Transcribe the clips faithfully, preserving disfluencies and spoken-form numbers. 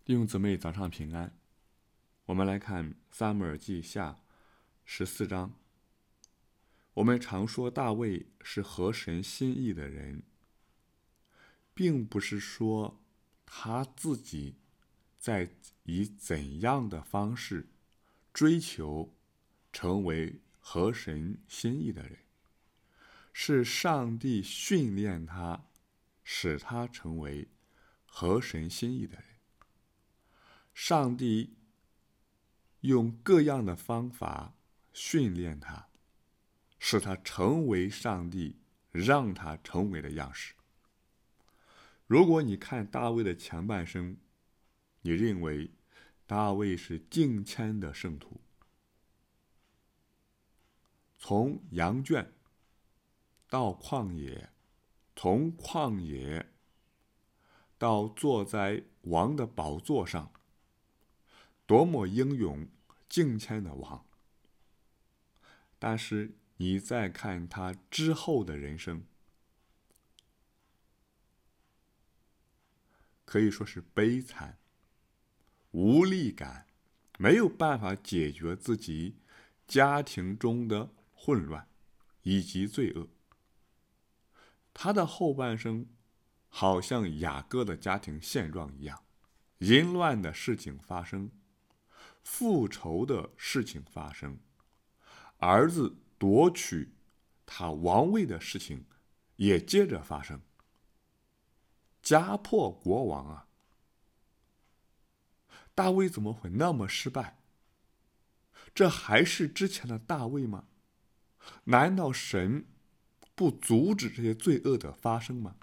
弟兄姊妹，早上平安。我们来看撒母耳记下十四章。我们常说大卫是合神心意的人，并不是说他自己在以怎样的方式追求成为合神心意的人，是上帝训练他，使他成为合神心意的人。上帝用各样的方法训练他，使他成为上帝让他成为的样式。如果你看大卫的前半生，你认为大卫是敬谦的圣徒，从羊圈到旷野，从旷野到坐在王的宝座上，多么英勇敬谦的王。但是你再看他之后的人生，可以说是悲惨、无力感，没有办法解决自己家庭中的混乱以及罪恶。他的后半生好像雅各的家庭现状一样，淫乱的事情发生，复仇的事情发生，儿子夺取他王位的事情也接着发生，家破国亡啊！大卫怎么会那么失败？这还是之前的大卫吗？难道神不阻止这些罪恶的发生吗？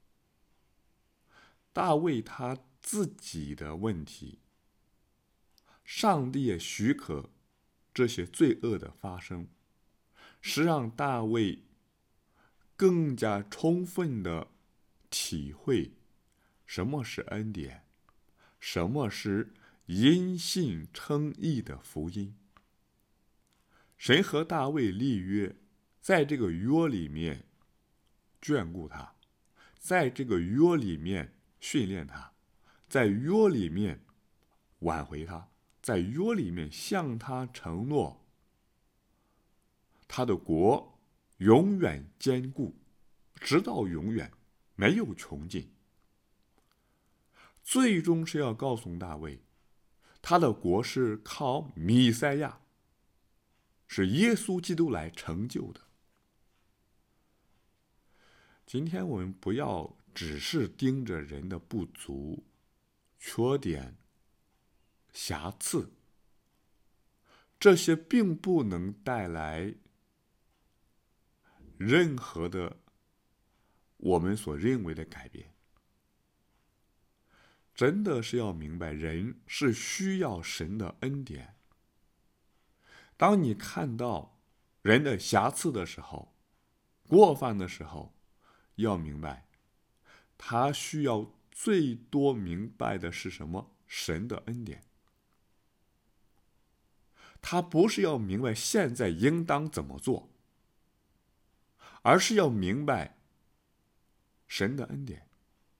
大卫他自己的问题，上帝也许可这些罪恶的发生，是让大卫更加充分的体会什么是恩典，什么是因信称义的福音。神和大卫立约，在这个约里面眷顾他，在这个约里面训练他，在约里面挽回他，在约里面向他承诺他的国永远坚固，直到永远，没有穷尽。最终是要告诉大卫，他的国是靠弥赛亚，是耶稣基督来成就的。今天我们不要只是盯着人的不足、缺点、瑕疵，这些并不能带来任何的我们所认为的改变。真的是要明白，人是需要神的恩典。当你看到人的瑕疵的时候，过犯的时候，要明白他需要最多明白的是什么？神的恩典。他不是要明白现在应当怎么做，而是要明白神的恩典。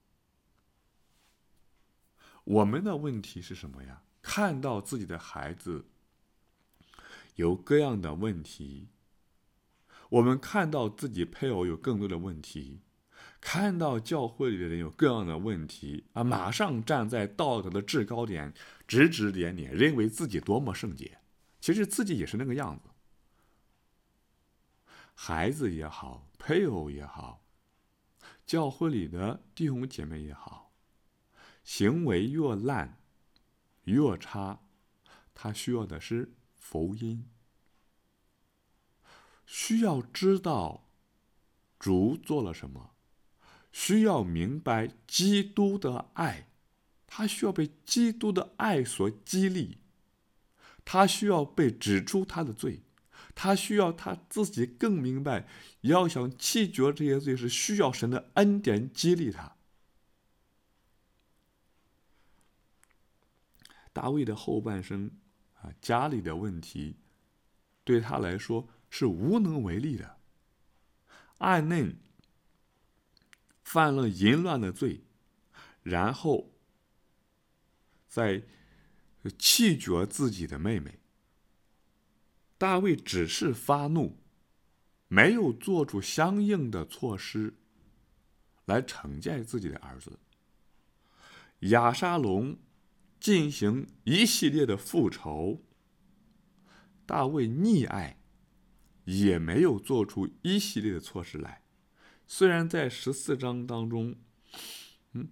我们的问题是什么呀？看到自己的孩子有各样的问题，我们看到自己配偶有更多的问题，看到教会里的人有各样的问题啊，马上站在道德的制高点，指指点点，认为自己多么圣洁，其实自己也是那个样子。孩子也好，配偶也好，教会里的弟兄姐妹也好，行为越烂越差，他需要的是福音，需要知道主做了什么，需要明白基督的爱，他需要被基督的爱所激励，他需要被指出他的罪，他需要他自己更明白，要想弃绝这些罪是需要神的恩典激励他。大卫的后半生啊，家里的问题对他来说是无能为力的。暗嫩犯了淫乱的罪，然后在气绝自己的妹妹。大卫只是发怒，没有做出相应的措施来惩戒自己的儿子。亚沙龙进行一系列的复仇，大卫溺爱，也没有做出一系列的措施来。虽然在十四章当中，嗯，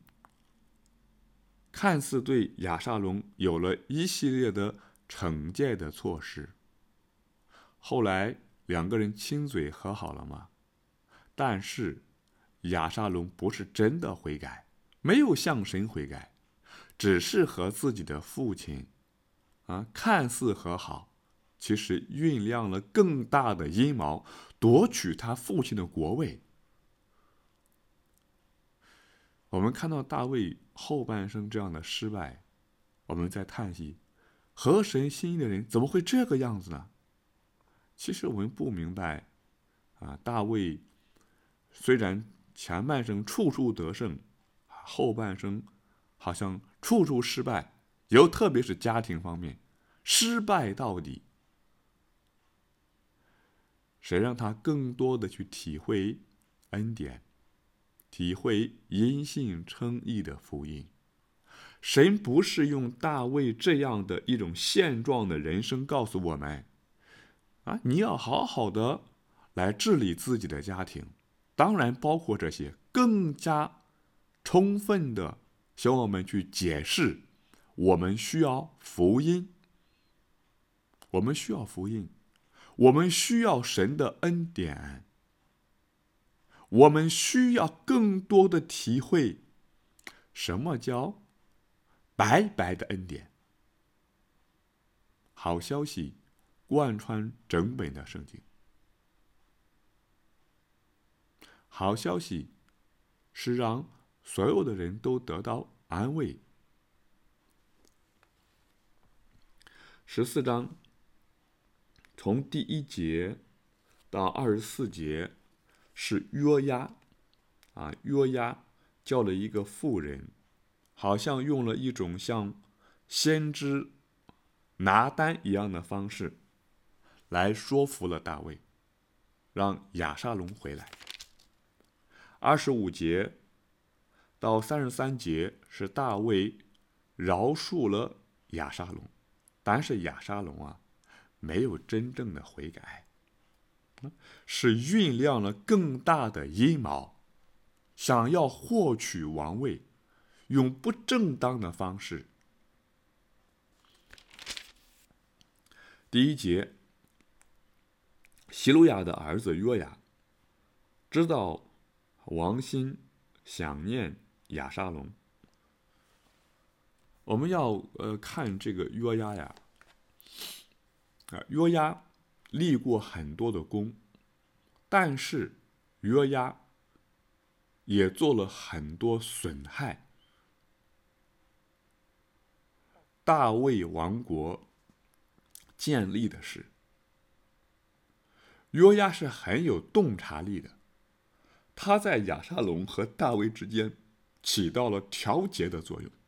看似对亚沙龙有了一系列的惩戒的措施，后来两个人亲嘴和好了吗？但是亚沙龙不是真的悔改，没有向神悔改，只是和自己的父亲啊看似和好，其实酝酿了更大的阴谋，夺取他父亲的国位。我们看到大卫后半生这样的失败，我们在叹息，合神心意的人怎么会这个样子呢？其实我们不明白啊，大卫虽然前半生处处得胜，后半生好像处处失败，尤特别是家庭方面失败到底。谁让他更多的去体会恩典，体会因信称义的福音？神不是用大卫这样的一种现状的人生告诉我们啊，你要好好的来治理自己的家庭，当然包括这些，更加充分的向我们去解释，我们需要福音，我们需要福音，我们需要神的恩典，我们需要更多的体会什么叫白白的恩典。好消息贯穿整本的圣经。好消息是让所有的人都得到安慰。十四章从第一节到二十四节是约押啊，约押叫了一个妇人，好像用了一种像先知拿单一样的方式来说服了大卫，让亚沙龙回来。二十五节到三十三节是大卫饶恕了亚沙龙，但是亚沙龙啊没有真正的悔改，是酝酿了更大的阴谋，想要获取王位，用不正当的方式。第一节，希鲁雅的儿子约雅知道王心想念亚沙龙。我们要呃看这个约押呀，啊，约押立过很多的功，但是约押也做了很多损害大卫王国建立的事。约押是很有洞察力的，他在亚沙龙和大卫之间起到了调节的作用。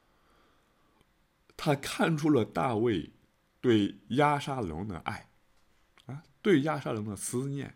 他看出了大卫对亚沙龙的爱啊，对亚沙龙的思念。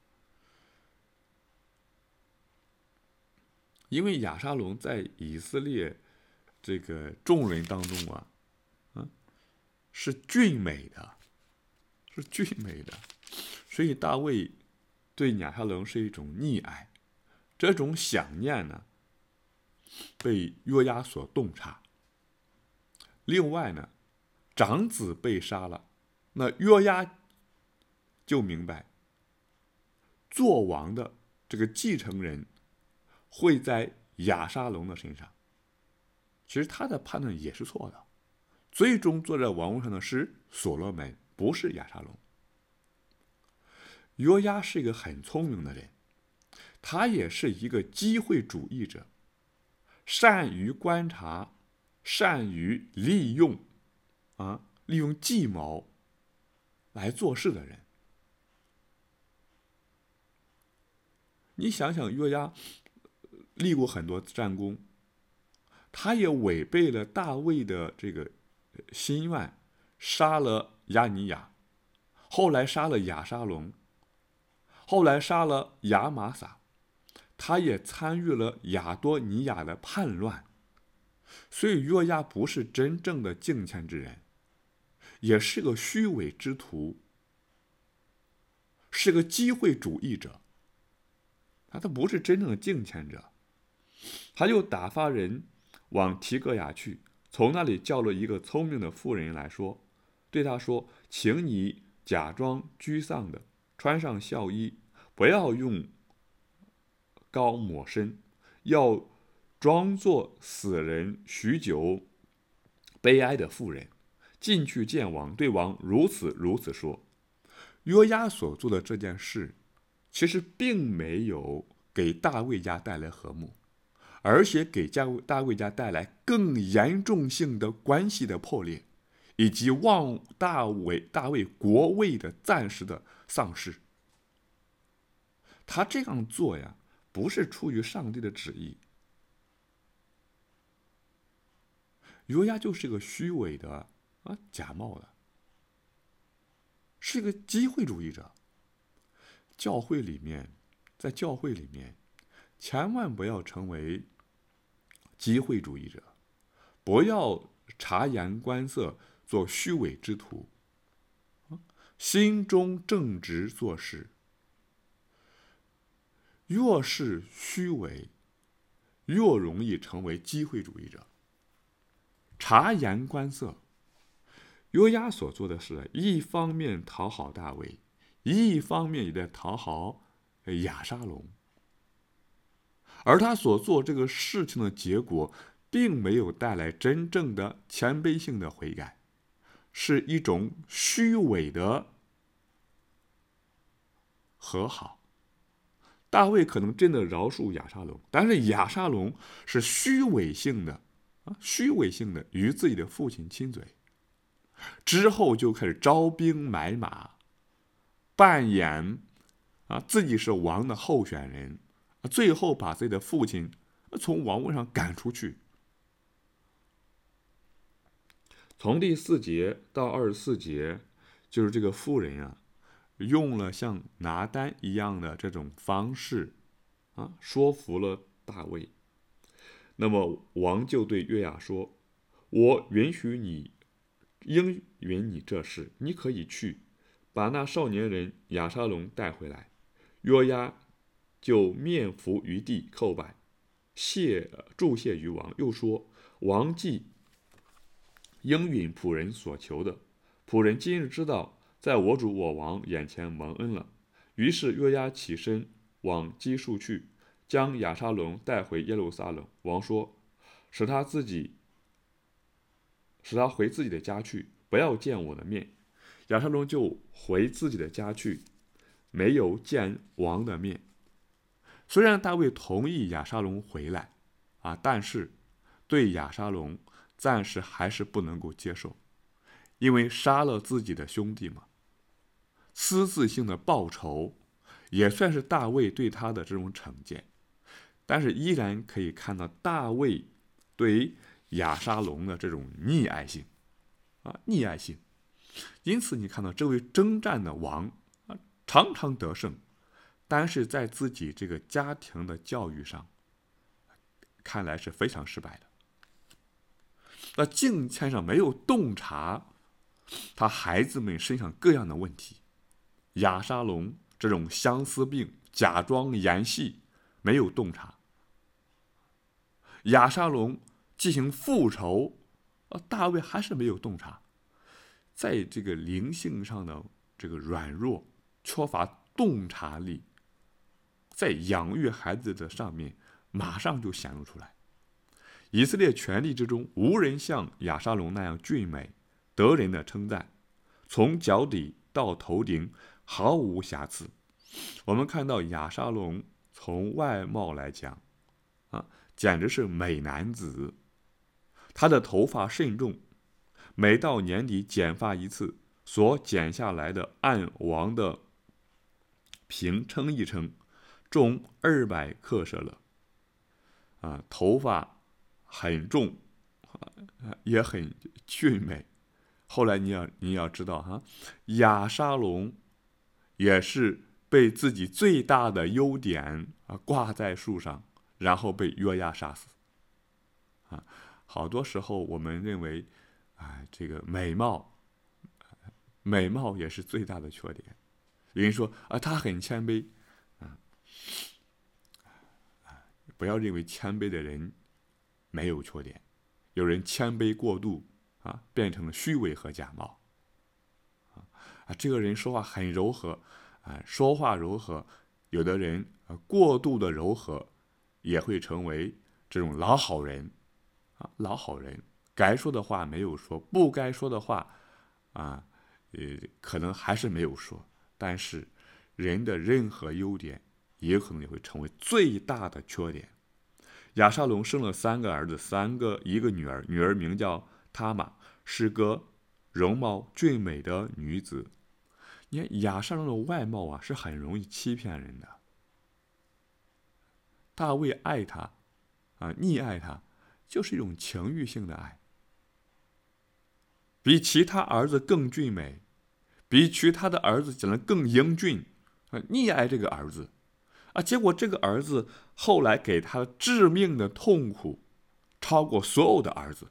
因为亚沙龙在以色列这个众人当中啊，啊是俊美的，是俊美的，所以大卫对亚沙龙是一种溺爱，这种想念呢，被约押所洞察。另外呢，长子被杀了，那约押就明白，做王的这个继承人会在亚沙龙的身上。其实他的判断也是错的，最终坐在王位上的是所罗门，不是亚沙龙。约押是一个很聪明的人，他也是一个机会主义者，善于观察，善于利用啊，利用计谋来做事的人。你想想，约押立过很多战功， 他也违背了大卫的这个心愿，杀了亚尼亚，后来杀了亚沙龙，后来杀了亚玛撒，他也参与了亚多尼亚的叛乱。所以约押不是真正的敬虔之人，也是个虚伪之徒，是个机会主义者。他不是真正的敬虔者。他又打发人往提格雅去，从那里叫了一个聪明的妇人来说，对他说：请你假装沮丧的穿上孝衣，不要用膏抹身，要装作死人许久悲哀的妇人，进去见王，对王如此如此说。约押所做的这件事其实并没有给大卫家带来和睦，而且给大卫家带来更严重性的关系的破裂，以及望大卫大卫国位的暂时的丧失。他这样做呀，不是出于上帝的旨意。约押就是个虚伪的啊，假冒的，是个机会主义者。教会里面，在教会里面，千万不要成为机会主义者，不要察言观色，做虚伪之徒，心中正直做事。越是虚伪，越容易成为机会主义者。察言观色，约押所做的事，一方面讨好大卫，一方面也在讨好亚沙龙。而他所做这个事情的结果，并没有带来真正的谦卑性的悔改，是一种虚伪的和好。大卫可能真的饶恕亚沙龙，但是亚沙龙是虚伪性的啊，虚伪性的与自己的父亲亲嘴，之后就开始招兵买马，扮演啊自己是王的候选人，最后把自己的父亲从王位上赶出去。从第四节到二十四节，就是这个妇人啊，用了像拿单一样的这种方式啊，说服了大卫。那么王就对约押说：我允许你，应允你这事，你可以去把那少年人亚沙龙带回来。约押就面伏于地叩拜，谢祝谢于王，又说：王既应允仆人所求的，仆人今日知道在我主我王眼前蒙恩了。于是约押起身往基述去，将亚沙龙带回耶路撒冷。王说：使他自己使他回自己的家去，不要见我的面。亚沙龙就回自己的家去，没有见王的面。虽然大卫同意亚沙龙回来啊，但是对亚沙龙暂时还是不能够接受，因为杀了自己的兄弟嘛，私自性的报仇也算是大卫对他的这种惩戒。但是依然可以看到大卫对于亚沙龙的这种溺爱性啊，溺爱性。因此你看到这位征战的王啊，常常得胜，但是在自己这个家庭的教育上，看来是非常失败的。那敬虔上没有洞察他孩子们身上各样的问题。亚沙龙这种相思病，假装演戏，没有洞察。亚沙龙进行复仇，大卫还是没有洞察。在这个灵性上的这个软弱，缺乏洞察力，在养育孩子的上面马上就显露出来。以色列全地之中，无人像亚沙龙那样俊美，得人的称赞，从脚底到头顶毫无瑕疵。我们看到亚沙龙从外貌来讲啊，简直是美男子。他的头发甚重，每到年底剪发一次，所剪下来的按王的平称一称，重二百克舍勒。啊，头发很重，也很俊美。后来你要你要知道哈，亚沙龙也是被自己最大的优点啊挂在树上，然后被约押杀死。啊，好多时候我们认为，啊，这个美貌，美貌也是最大的缺点。有人说啊，他很谦卑，啊，不要认为谦卑的人没有缺点，有人谦卑过度啊，变成了虚伪和假冒。啊，这个人说话很柔和，啊，说话柔和，有的人啊过度的柔和，也会成为这种老好人，啊，老好人，该说的话没有说，不该说的话，啊，呃，可能还是没有说，但是人的任何优点，也可能也会成为最大的缺点。亚沙龙生了三个儿子，三个一个女儿，女儿名叫他玛，是个容貌俊美的女子。你看亚沙龙的外貌啊，是很容易欺骗人的。大卫爱她，啊，溺爱她，就是一种情欲性的爱，比其他儿子更俊美，比其他的儿子长得更英俊，啊，溺爱这个儿子，啊，结果这个儿子后来给他致命的痛苦，超过所有的儿子。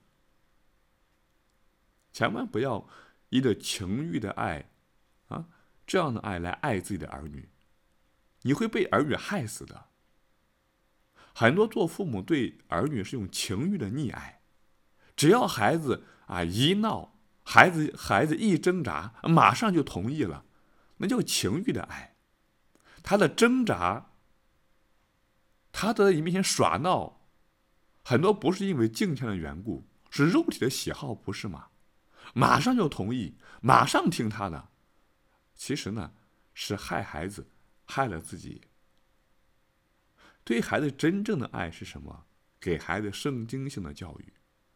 千万不要依着情欲的爱，啊，这样的爱来爱自己的儿女，你会被儿女害死的。很多做父母对儿女是用情欲的溺爱，只要孩子啊一闹，孩子孩子一挣扎，马上就同意了，那叫情欲的爱。他的挣扎，他在你面前耍闹，很多不是因为金钱的缘故，是肉体的喜好，不是吗？马上就同意，马上听他的。其实呢，是害孩子，害了自己。对孩子真正的爱是什么？给孩子圣经性的教育，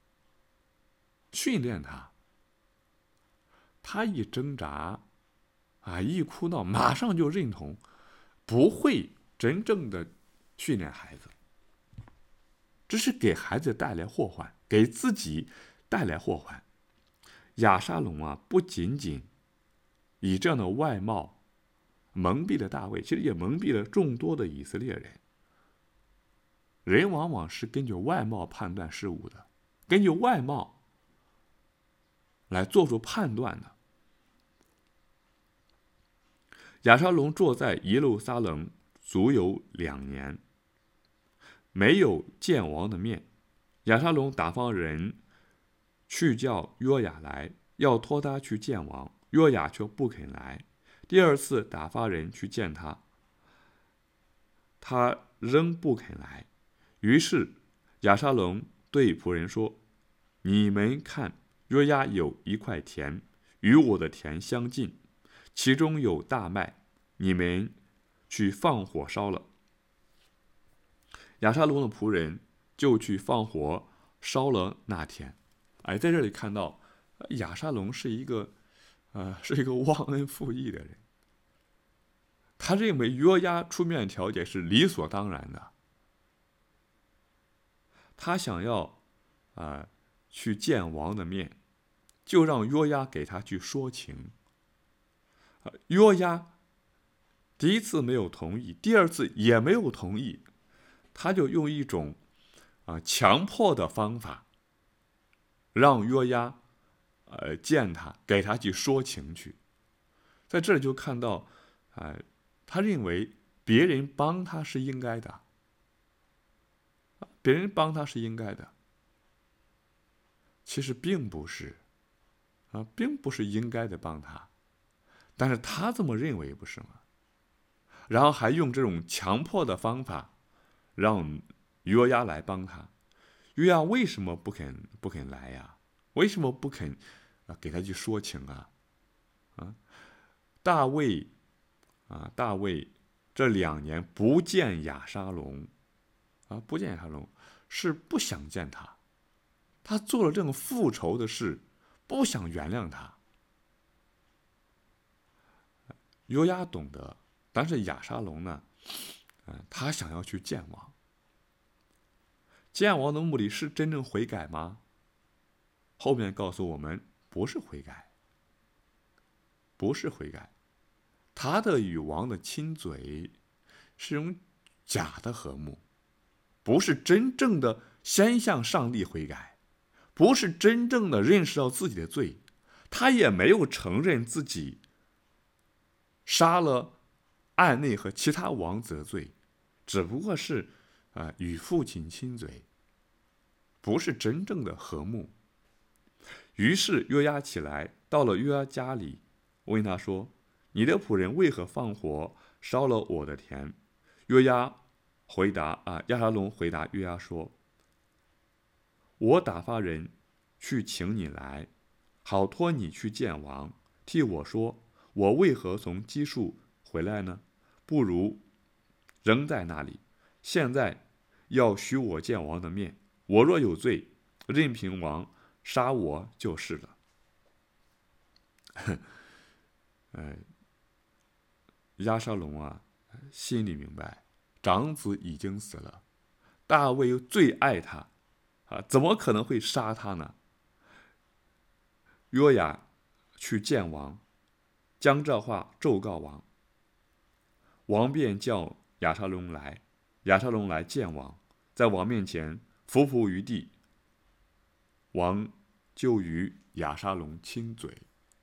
训练他。他一挣扎，啊，一哭闹，马上就认同，不会真正的训练孩子，只是给孩子带来祸患，给自己带来祸患。亚沙龙啊，不仅仅以这样的外貌蒙蔽了大卫，其实也蒙蔽了众多的以色列人。人往往是根据外貌判断事物的，根据外貌来做出判断的。亚沙龙坐在耶路撒冷足有两年，没有见王的面。亚沙龙打发人去叫约雅来，要托他去见王，约雅却不肯来。第二次打发人去见他，他仍不肯来。于是亚沙龙对仆人说：“你们看，约押有一块田，与我的田相近，其中有大麦，你们去放火烧了。”亚沙龙的仆人就去放火烧了那田。哎，在这里看到亚沙龙是一个，呃，是一个忘恩负义的人。他认为约押出面调解是理所当然的。他想要啊、呃、去见王的面，就让约押给他去说情。呃、约押第一次没有同意，第二次也没有同意，他就用一种啊、呃、强迫的方法，让约押呃见他，给他去说情去。在这里就看到啊、呃，他认为别人帮他是应该的。别人帮他是应该的，其实并不是，啊，并不是应该的帮他，但是他这么认为，不是吗？然后还用这种强迫的方法，让约押来帮他。约押为什么不肯不肯来呀？为什么不肯啊给他去说情啊？啊，大卫啊，大卫这两年不见亚沙龙，啊，不见亚沙龙。是不想见他，他做了这种复仇的事，不想原谅他。约押懂得，但是亚沙龙呢，呃，他想要去见王。 见王的目的是真正悔改吗？后面告诉我们，不是悔改，不是悔改。他的与王的亲嘴是用假的和睦，不是真正的先向上帝悔改，不是真正的认识到自己的罪，他也没有承认自己杀了暗内和其他王子的罪，只不过是、呃、与父亲亲嘴，不是真正的和睦。于是约押起来，到了约押家里，问他说：“你的仆人为何放火烧了我的田？”约押回答啊，亚沙龙回答约押说：“我打发人去请你来，好托你去见王，替我说，我为何从基述回来呢？不如仍在那里。现在要许我见王的面，我若有罪，任凭王杀我就是了。”呃，亚沙龙啊，心里明白，长子已经死了，大卫又最爱他，啊，怎么可能会杀他呢？约押去见王，将这话奏告王，王便叫亚沙龙来，亚沙龙来见王，在王面前伏伏于地，王就与亚沙龙亲嘴。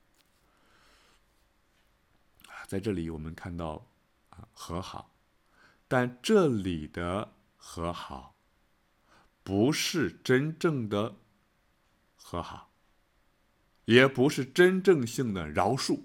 在这里我们看到啊和好，但这里的和好不是真正的和好，也不是真正性的饶恕。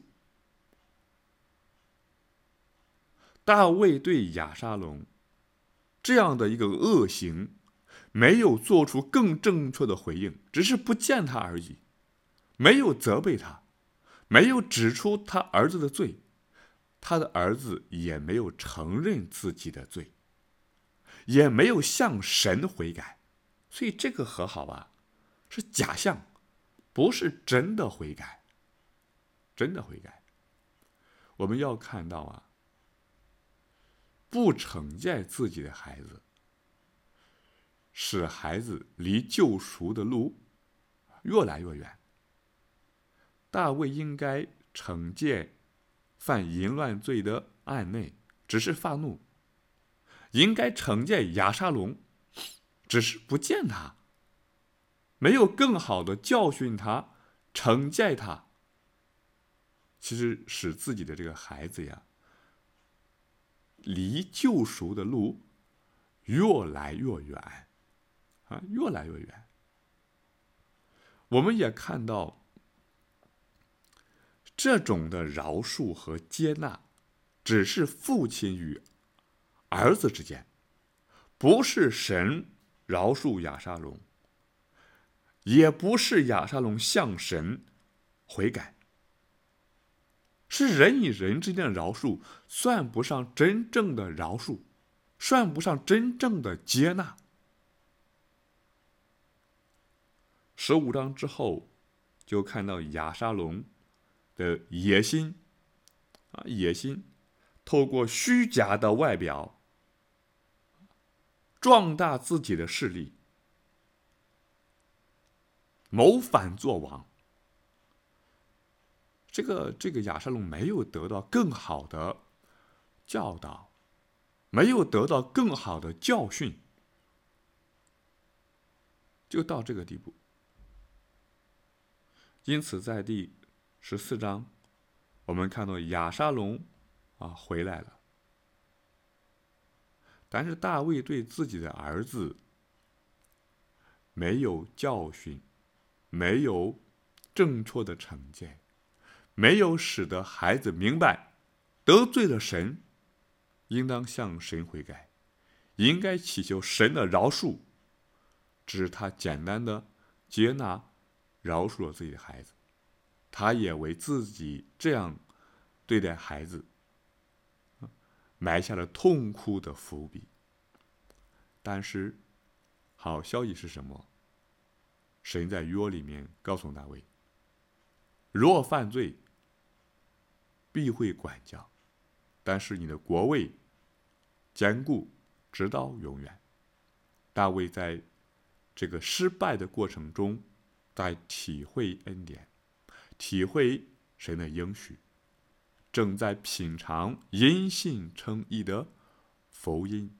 大卫对亚沙龙这样的一个恶行没有做出更正确的回应，只是不见他而已，没有责备他，没有指出他儿子的罪，他的儿子也没有承认自己的罪，也没有向神悔改，所以这个和好啊是假象，不是真的悔改。真的悔改，我们要看到啊，不惩戒自己的孩子，使孩子离救赎的路越来越远。大卫应该惩戒犯淫乱罪的暗内，只是发怒；应该惩戒亚沙龙，只是不见他，没有更好的教训他、惩戒他。其实使自己的这个孩子呀，离救赎的路越来越远啊，越来越远。我们也看到这种的饶恕和接纳，只是父亲与儿子之间，不是神饶恕亚沙龙，也不是亚沙龙向神悔改，是人与人之间的饶恕，算不上真正的饶恕，算不上真正的接纳。十五章之后，就看到亚沙龙的野心啊，野心透过虚假的外表壮大自己的势力，谋反作王。这个这个亚沙龙没有得到更好的教导，没有得到更好的教训，就到这个地步。因此在第十四章，我们看到亚沙龙啊回来了，但是大卫对自己的儿子没有教训，没有正确的惩戒，没有使得孩子明白得罪了神，应当向神悔改，应该祈求神的饶恕，只是他简单的接纳饶恕了自己的孩子，他也为自己这样对待孩子埋下了痛苦的伏笔。但是好消息是什么？神在约里面告诉大卫，若犯罪必会管教，但是你的国位坚固直到永远。大卫在这个失败的过程中，在体会恩典，体会神的应许，正在品尝因信称义的福音。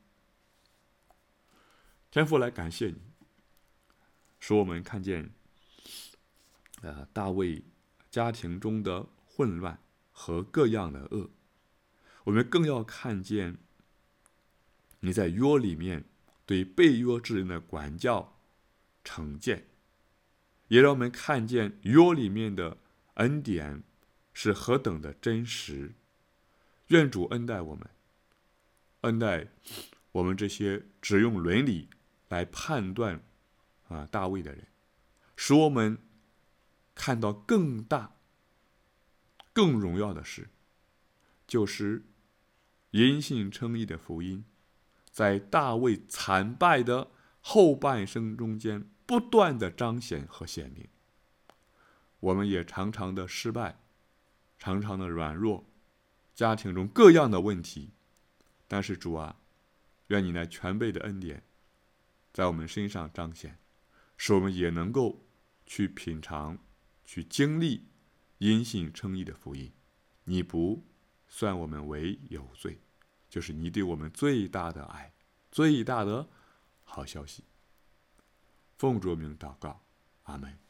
天父，来感谢你，使我们看见，呃，大卫家庭中的混乱和各样的恶，我们更要看见你在约里面对被约之人的管教、惩戒，也让我们看见约里面的恩典是何等的真实。愿主恩待我们，恩待我们这些只用伦理来判断啊大卫的人，使我们看到更大、更荣耀的事，就是因信称义的福音，在大卫惨败的后半生中间不断的彰显和显明。我们也常常的失败，常常的软弱，家庭中各样的问题，但是主啊，愿你那全备的恩典在我们身上彰显，使我们也能够去品尝、去经历因信称义的福音。你不算我们为有罪，就是你对我们最大的爱，最大的好消息。奉主名祷告，阿们。